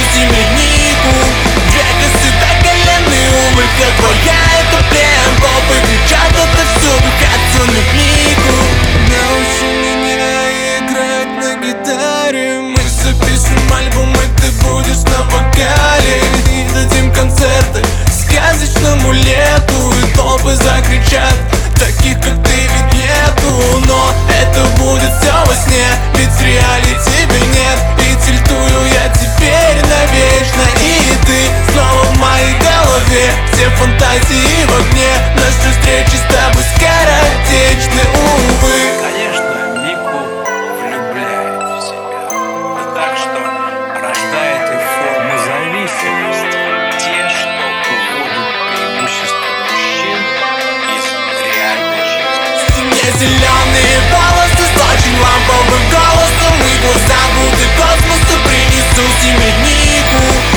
землянику. Две косы до колены, улыбка твоя — это прям попы кричат отовсюду, хотят на книгу. Научи меня играть на гитаре, мы запишем альбом, и ты будешь на вокале. И дадим концерты сказочному лету, и толпы закричат: таких как ты ведь нету. Но это будет все во сне, ведь в реале тебя нет. И тильтую я теперь навечно, и ты снова в моей голове. Все фантазии в огне, наши встречи с тобой скоротечны, увы. Конечно, Мику влюбляет в себя, да так, что рождает и формы зависимости, те, что уводят преимущество мужчин из реальной жизни. Мне зеленые волосы с очень ламповым голосом, и глаза будто космоса принесу землянику.